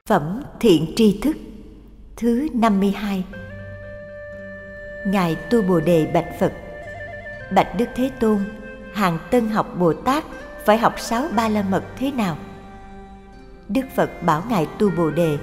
Phẩm Thiện Tri Thức thứ 52. Ngài Tu Bồ Đề bạch Phật: Bạch Đức Thế Tôn, hàng tân học Bồ Tát phải học 6 Ba La Mật thế nào? Đức Phật bảo Ngài Tu Bồ Đề: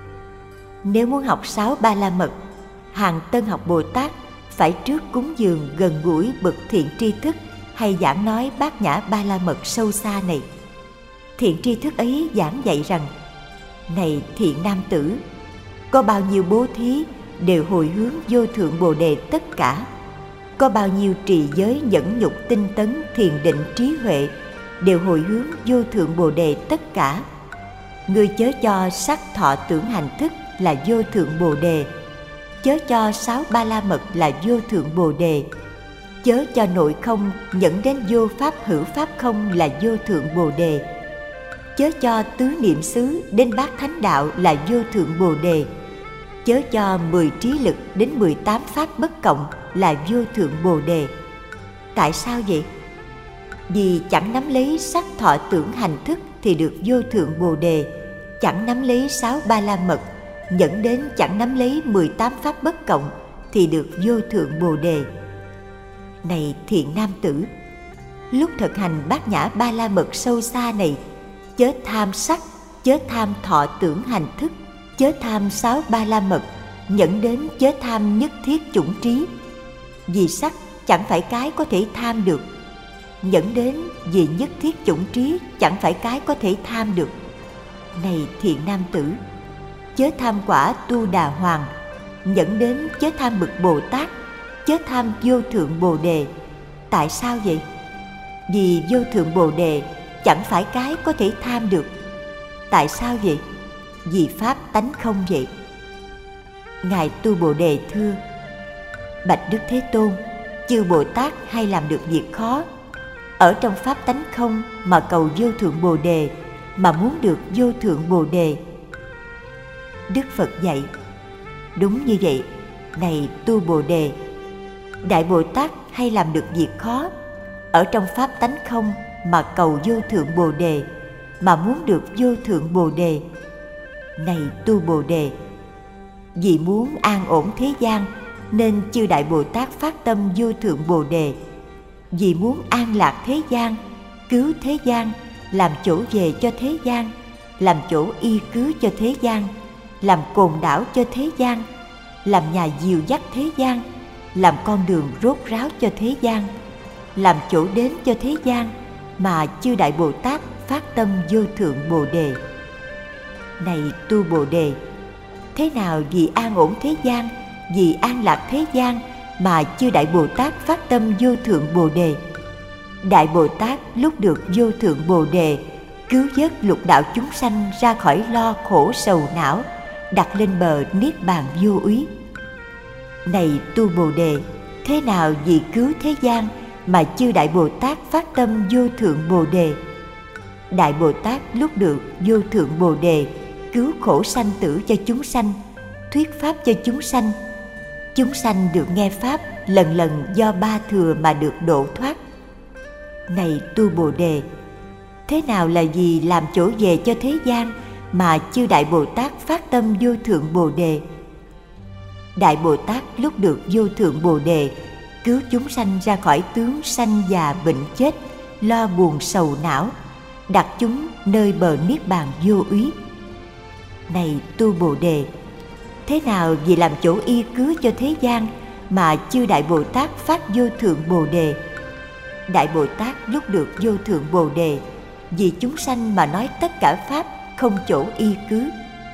Nếu muốn học 6 Ba La Mật, hàng tân học Bồ Tát phải trước cúng dường gần gũi bậc thiện tri thức hay giảng nói bát nhã Ba La Mật sâu xa này. Thiện tri thức ấy giảng dạy rằng: Này thiện nam tử, có bao nhiêu bố thí đều hồi hướng vô thượng Bồ Đề tất cả. Có bao nhiêu trì giới nhẫn nhục tinh tấn thiền định trí huệ đều hồi hướng vô thượng Bồ Đề tất cả. Ngươi chớ cho sắc thọ tưởng hành thức là vô thượng Bồ Đề, chớ cho 6 Ba La Mật là vô thượng Bồ Đề, chớ cho nội không nhẫn đến vô pháp hữu pháp không là vô thượng Bồ Đề, chớ cho tứ niệm xứ đến bát thánh đạo là vô thượng Bồ Đề, chớ cho 10 trí lực đến 18 pháp bất cộng là vô thượng Bồ Đề. Tại sao vậy? Vì chẳng nắm lấy sắc thọ tưởng hành thức thì được vô thượng Bồ Đề, chẳng nắm lấy 6 Ba La Mật, dẫn đến chẳng nắm lấy 18 pháp bất cộng thì được vô thượng Bồ Đề. Này thiện nam tử, lúc thực hành bát nhã Ba La Mật sâu xa này, chớ tham sắc, chớ tham thọ tưởng hành thức, chớ tham 6 Ba La Mật, dẫn đến chớ tham nhất thiết chủng trí. Vì sắc chẳng phải cái có thể tham được, dẫn đến vì nhất thiết chủng trí chẳng phải cái có thể tham được. Này thiện nam tử, chớ tham quả Tu Đà Hoàng, dẫn đến chớ tham bậc Bồ Tát, chớ tham vô thượng Bồ Đề. Tại sao vậy? Vì vô thượng Bồ Đề chẳng phải cái có thể tham được. Tại sao vậy? Vì pháp tánh không vậy. Ngài Tu Bồ Đề thưa: Bạch Đức Thế Tôn, chư Bồ Tát hay làm được việc khó, ở trong pháp tánh không mà cầu vô thượng Bồ Đề, mà muốn được vô thượng Bồ Đề. Đức Phật dạy: Đúng như vậy, này Tu Bồ Đề, Đại Bồ Tát hay làm được việc khó, ở trong pháp tánh không mà cầu vô thượng Bồ Đề, mà muốn được vô thượng Bồ Đề. Này Tu Bồ Đề, vì muốn an ổn thế gian nên chư Đại Bồ Tát phát tâm vô thượng Bồ Đề. Vì muốn an lạc thế gian, cứu thế gian, làm chỗ về cho thế gian, làm chỗ y cứ cho thế gian, làm cồn đảo cho thế gian, làm nhà dìu dắt thế gian, làm con đường rốt ráo cho thế gian, làm chỗ đến cho thế gian, mà chư Đại Bồ Tát phát tâm vô thượng Bồ Đề. Này Tu Bồ Đề, thế nào vì an ổn thế gian, vì an lạc thế gian mà chư Đại Bồ Tát phát tâm vô thượng Bồ Đề? Đại Bồ Tát lúc được vô thượng Bồ Đề, cứu vớt lục đạo chúng sanh ra khỏi lo khổ sầu não, đặt lên bờ niết bàn vô úy. Này Tu Bồ Đề, thế nào vì cứu thế gian mà chư Đại Bồ Tát phát tâm vô thượng Bồ Đề? Đại Bồ Tát lúc được vô thượng Bồ Đề, cứu khổ sanh tử cho chúng sanh, thuyết pháp cho chúng sanh. Chúng sanh được nghe pháp lần lần do ba thừa mà được độ thoát. Này Tu Bồ Đề, thế nào là vì làm chỗ về cho thế gian mà chư Đại Bồ Tát phát tâm vô thượng Bồ Đề? Đại Bồ Tát lúc được vô thượng Bồ Đề, cứu chúng sanh ra khỏi tướng sanh già bệnh chết, lo buồn sầu não, đặt chúng nơi bờ niết bàn vô úy. Này Tu Bồ Đề, thế nào vì làm chỗ y cứ cho thế gian mà chư Đại Bồ Tát phát vô thượng Bồ Đề? Đại Bồ Tát lúc được vô thượng Bồ Đề, vì chúng sanh mà nói tất cả pháp không chỗ y cứ.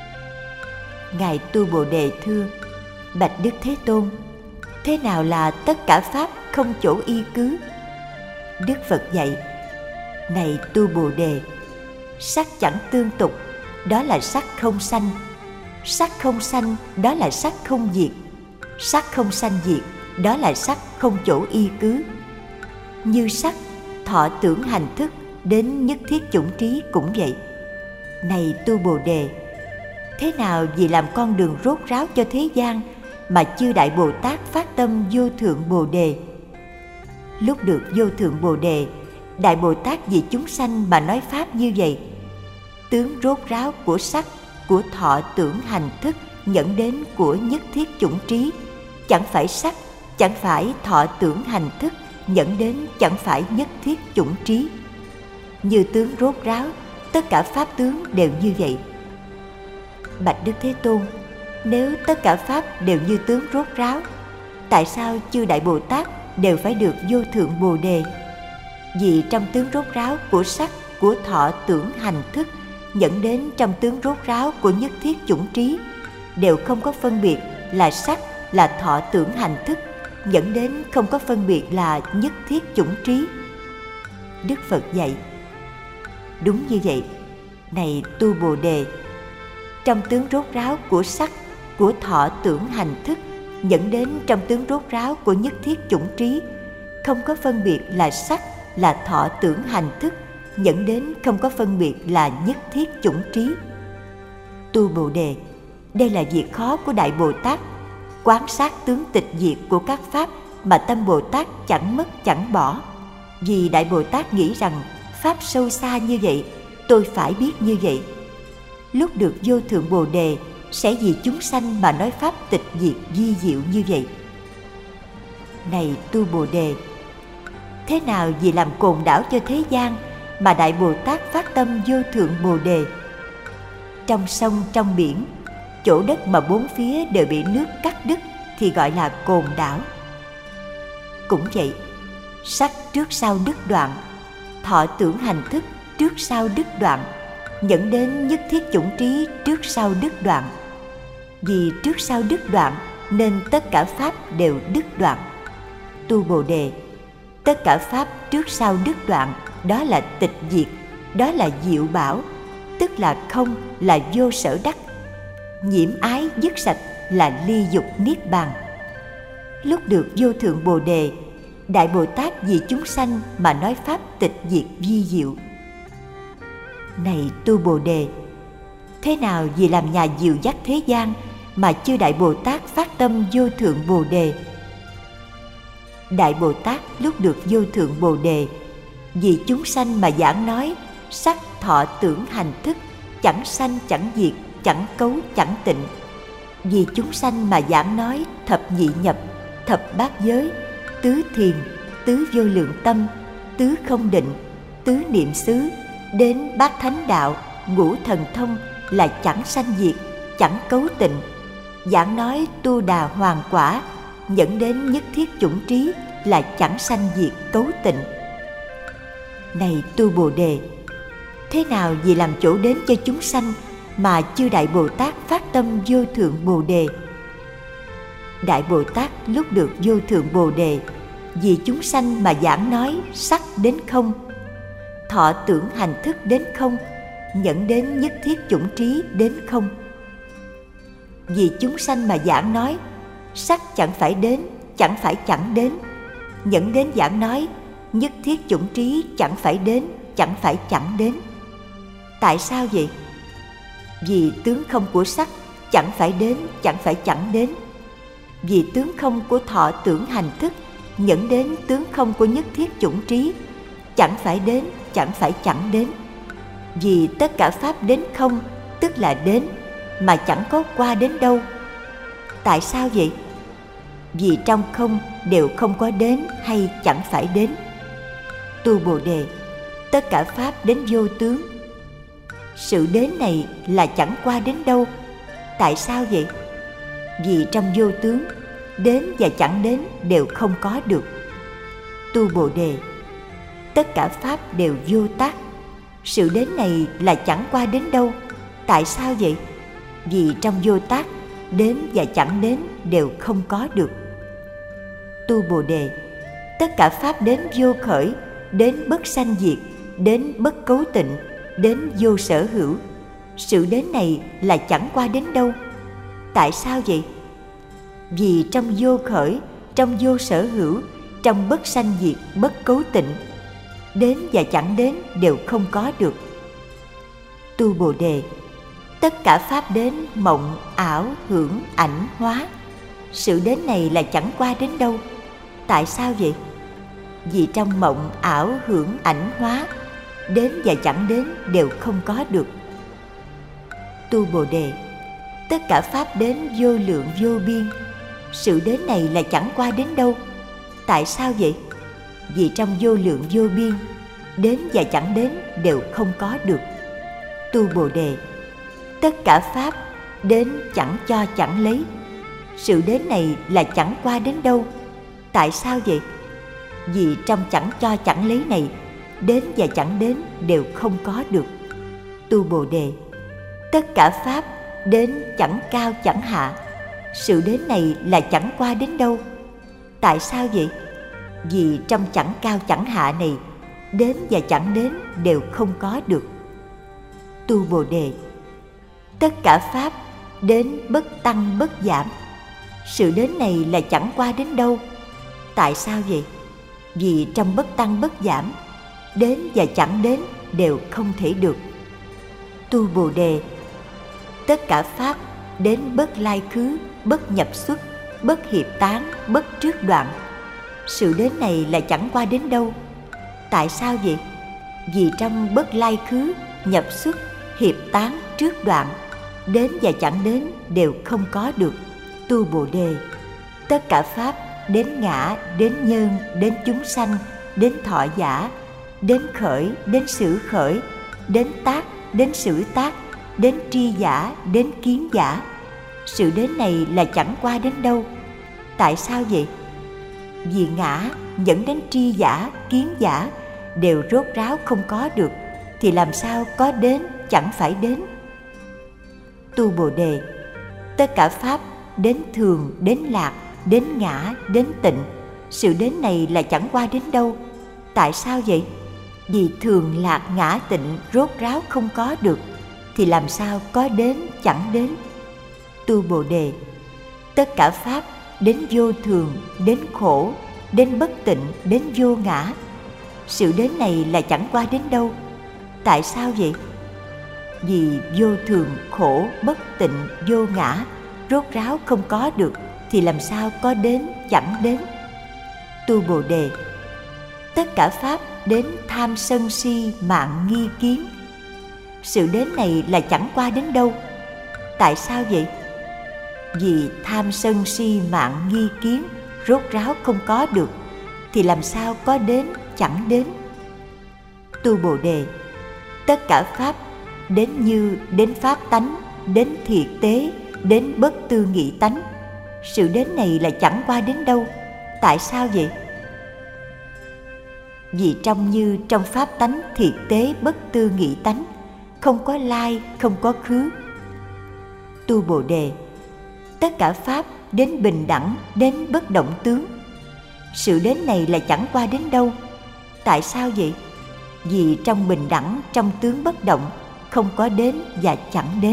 Ngài Tu Bồ Đề thưa: Bạch Đức Thế Tôn, thế nào là tất cả pháp không chỗ y cứ? Đức Phật dạy: Này Tu Bồ Đề, sắc chẳng tương tục, đó là sắc không sanh. Sắc không sanh, đó là sắc không diệt. Sắc không sanh diệt, đó là sắc không chỗ y cứ. Như sắc, thọ tưởng hành thức đến nhất thiết chủng trí cũng vậy. Này Tu Bồ Đề, thế nào vì làm con đường rốt ráo cho thế gian mà chư Đại Bồ Tát phát tâm vô thượng Bồ Đề? Lúc được vô thượng Bồ Đề, Đại Bồ Tát vì chúng sanh mà nói pháp như vậy. Tướng rốt ráo của sắc, của thọ tưởng hành thức dẫn đến của nhất thiết chủng trí, chẳng phải sắc, chẳng phải thọ tưởng hành thức dẫn đến chẳng phải nhất thiết chủng trí. Như tướng rốt ráo, tất cả pháp tướng đều như vậy. Bạch Đức Thế Tôn, nếu tất cả pháp đều như tướng rốt ráo, tại sao chư Đại Bồ Tát đều phải được vô thượng Bồ Đề? Vì trong tướng rốt ráo của sắc, của thọ tưởng hành thức dẫn đến trong tướng rốt ráo của nhất thiết chủng trí đều không có phân biệt là sắc, là thọ tưởng hành thức, dẫn đến không có phân biệt là nhất thiết chủng trí. Đức Phật dạy: đúng như vậy, này tu Bồ Đề, trong tướng rốt ráo của sắc, của thọ tưởng hành thức dẫn đến trong tướng rốt ráo của nhất thiết chủng trí không có phân biệt là sắc, là thọ tưởng hành thức, dẫn đến không có phân biệt là nhất thiết chủng trí. Tu Bồ Đề, đây là việc khó của Đại Bồ Tát, quán sát tướng tịch diệt của các pháp mà tâm Bồ Tát chẳng mất chẳng bỏ. Vì Đại Bồ Tát nghĩ rằng pháp sâu xa như vậy, tôi phải biết như vậy. Lúc được vô thượng Bồ Đề sẽ vì chúng sanh mà nói pháp tịch diệt vi diệu như vậy. Này tu Bồ Đề, thế nào vì làm cồn đảo cho thế gian mà Đại Bồ Tát phát tâm vô thượng Bồ Đề? Trong sông, trong biển, chỗ đất mà bốn phía đều bị nước cắt đứt thì gọi là cồn đảo. Cũng vậy, sắc trước sau đứt đoạn, thọ tưởng hành thức trước sau đứt đoạn, dẫn đến nhất thiết chủng trí trước sau đứt đoạn. Vì trước sau đứt đoạn nên tất cả pháp đều đứt đoạn. Tu Bồ Đề, tất cả pháp trước sau đứt đoạn, đó là tịch diệt, đó là diệu bảo, tức là không, là vô sở đắc. Nhiễm ái dứt sạch là ly dục niết bàn. Lúc được vô thượng Bồ Đề, Đại Bồ Tát vì chúng sanh mà nói pháp tịch diệt vi diệu. Này tu Bồ Đề, thế nào vì làm nhà dìu dắt thế gian mà chư Đại Bồ Tát phát tâm vô thượng Bồ Đề? Đại Bồ Tát lúc được vô thượng Bồ Đề, vì chúng sanh mà giảng nói sắc thọ tưởng hành thức chẳng sanh chẳng diệt, chẳng cấu chẳng tịnh. Vì chúng sanh mà giảng nói thập nhị nhập, thập bát giới, tứ thiền, tứ vô lượng tâm, tứ không định, tứ niệm xứ, đến bát thánh đạo, ngũ thần thông là chẳng sanh diệt, chẳng cấu tịnh. Giảng nói tu đà hoàng quả, dẫn đến nhất thiết chủng trí là chẳng sanh diệt cấu tịnh. Này tu Bồ Đề, thế nào vì làm chỗ đến cho chúng sanh mà chư Đại Bồ Tát phát tâm vô thượng Bồ Đề? Đại Bồ Tát lúc được vô thượng Bồ Đề, vì chúng sanh mà giảng nói sắc đến không, thọ tưởng hành thức đến không, dẫn đến nhất thiết chủng trí đến không. Vì chúng sanh mà giảng nói sắc chẳng phải đến, chẳng phải chẳng đến, dẫn đến giảng nói nhất thiết chủng trí chẳng phải đến, chẳng phải chẳng đến. Tại sao vậy? Vì tướng không của sắc chẳng phải đến, chẳng phải chẳng đến. Vì tướng không của thọ tưởng hành thức dẫn đến tướng không của nhất thiết chủng trí chẳng phải đến, chẳng phải chẳng đến. Vì tất cả pháp đến không, tức là đến, mà chẳng có qua đến đâu. Tại sao vậy? Vì trong không đều không có đến hay chẳng phải đến. Tu Bồ Đề, tất cả pháp đến vô tướng. Sự đến này là chẳng qua đến đâu. Tại sao vậy? Vì trong vô tướng, đến và chẳng đến đều không có được. Tu Bồ Đề, tất cả pháp đều vô tác. Sự đến này là chẳng qua đến đâu. Tại sao vậy? Vì trong vô tác, đến và chẳng đến đều không có được. Tu Bồ Đề, tất cả pháp đến vô khởi, đến bất sanh diệt, đến bất cấu tịnh, đến vô sở hữu. Sự đến này là chẳng qua đến đâu. Tại sao vậy? Vì trong vô khởi, trong vô sở hữu, trong bất sanh diệt, bất cấu tịnh, đến và chẳng đến đều không có được. Tu Bồ Đề, tất cả pháp đến mộng, ảo, hưởng, ảnh, hóa. Sự đến này là chẳng qua đến đâu. Tại sao vậy? Vì trong mộng, ảo, hưởng, ảnh, hóa, đến và chẳng đến đều không có được. Tu Bồ Đề, tất cả pháp đến vô lượng vô biên. Sự đến này là chẳng qua đến đâu. Tại sao vậy? Vì trong vô lượng vô biên, đến và chẳng đến đều không có được. Tu Bồ Đề, tất cả pháp đến chẳng cho chẳng lấy. Sự đến này là chẳng qua đến đâu. Tại sao vậy? Vì trong chẳng cho chẳng lấy này, đến và chẳng đến đều không có được. Tu Bồ Đề, tất cả pháp đến chẳng cao chẳng hạ. Sự đến này là chẳng qua đến đâu. Tại sao vậy? Vì trong chẳng cao chẳng hạ này, đến và chẳng đến đều không có được. Tu Bồ Đề, tất cả pháp đến bất tăng bất giảm. Sự đến này là chẳng qua đến đâu. Tại sao vậy? Vì trong bất tăng bất giảm, đến và chẳng đến đều không thể được. Tu Bồ Đề, tất cả pháp đến bất lai khứ, bất nhập xuất, bất hiệp tán, bất trước đoạn. Sự đến này là chẳng qua đến đâu. Tại sao vậy? Vì trong bất lai khứ, nhập xuất, hiệp tán, trước đoạn, đến và chẳng đến đều không có được. Tu Bồ Đề, tất cả pháp đến ngã, đến nhân, đến chúng sanh, đến thọ giả, đến khởi, đến xử khởi, đến tác, đến xử tác, đến tri giả, đến kiến giả. Sự đến này là chẳng qua đến đâu. Tại sao vậy? Vì ngã dẫn đến tri giả, kiến giả đều rốt ráo không có được, thì làm sao có đến chẳng phải đến. Tu Bồ Đề, tất cả pháp đến thường, đến lạc, đến ngã, đến tịnh. Sự đến này là chẳng qua đến đâu. Tại sao vậy? Vì thường lạc ngã tịnh rốt ráo không có được, thì làm sao có đến chẳng đến. Tu Bồ Đề, tất cả pháp đến vô thường, đến khổ, đến bất tịnh, đến vô ngã. Sự đến này là chẳng qua đến đâu. Tại sao vậy? Vì vô thường, khổ, bất tịnh, vô ngã rốt ráo không có được, thì làm sao có đến chẳng đến. Tu Bồ Đề, tất cả pháp đến tham sân si mạng nghi kiến. Sự đến này là chẳng qua đến đâu. Tại sao vậy? Vì tham sân si mạng nghi kiến rốt ráo không có được, thì làm sao có đến chẳng đến. Tu Bồ Đề, tất cả pháp đến như, đến pháp tánh, đến thiệt tế, đến bất tư nghị tánh. Sự đến này là chẳng qua đến đâu. Tại sao vậy? Vì trong như, trong pháp tánh thiệt tế bất tư nghị tánh, không có lai, không có khứ. Tu Bồ Đề, tất cả pháp đến bình đẳng, đến bất động tướng. Sự đến này là chẳng qua đến đâu. Tại sao vậy? Vì trong bình đẳng, trong tướng bất động, không có đến và chẳng đến.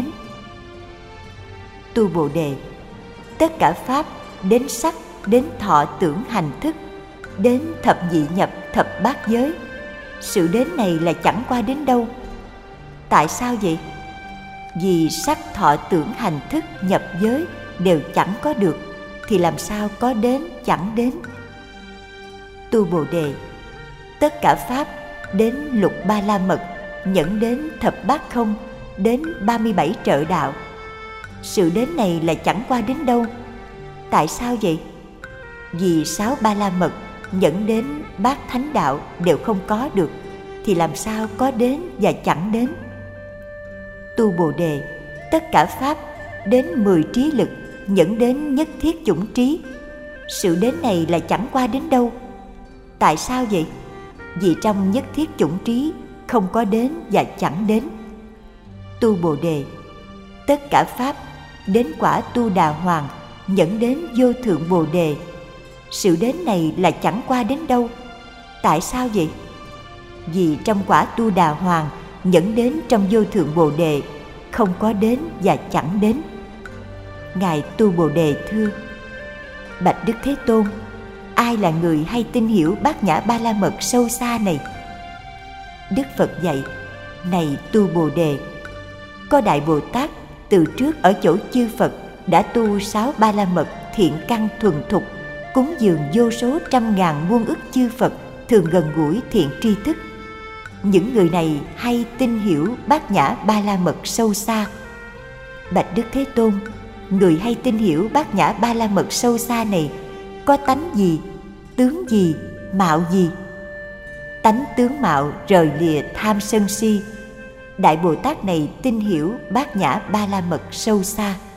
Tu Bồ Đề, tất cả pháp đến sắc, đến thọ tưởng hành thức, đến thập nhị nhập, thập bát giới. Sự đến này là chẳng qua đến đâu. Tại sao vậy? Vì sắc thọ tưởng hành thức nhập giới đều chẳng có được, thì làm sao có đến chẳng đến. Tu Bồ Đề, tất cả pháp đến lục ba la mật, nhẫn đến thập bát không, đến 37 trợ đạo. Sự đến này là chẳng qua đến đâu. Tại sao vậy? Vì 6 ba la mật nhẫn đến bát thánh đạo đều không có được, thì làm sao có đến và chẳng đến. Tu Bồ Đề, tất cả pháp đến 10 trí lực nhẫn đến nhất thiết chủng trí. Sự đến này là chẳng qua đến đâu. Tại sao vậy? Vì trong nhất thiết chủng trí không có đến và chẳng đến. Tu Bồ Đề, tất cả pháp đến quả Tu Đà Hoàng nhẫn đến vô thượng Bồ Đề. Sự đến này là chẳng qua đến đâu. Tại sao vậy? Vì trong quả Tu Đà Hoàng nhẫn đến trong vô thượng Bồ Đề không có đến và chẳng đến. Ngài Tu Bồ Đề thưa: Bạch Đức Thế Tôn, ai là người hay tin hiểu bát nhã ba la mật sâu xa này? Đức Phật dạy: Này Tu Bồ Đề, có Đại Bồ Tát từ trước ở chỗ chư Phật đã tu 6 ba la mật thiện căn thuần thục, cúng dường vô số trăm ngàn muôn ức chư Phật thường gần gũi thiện tri thức. Những người này hay tin hiểu bát nhã ba la mật sâu xa. Bạch Đức Thế Tôn, người hay tin hiểu bát nhã ba la mật sâu xa này có tánh gì, tướng gì, mạo gì? Tánh tướng mạo rời lìa tham sân si. Đại Bồ Tát này tin hiểu bát nhã ba la mật sâu xa.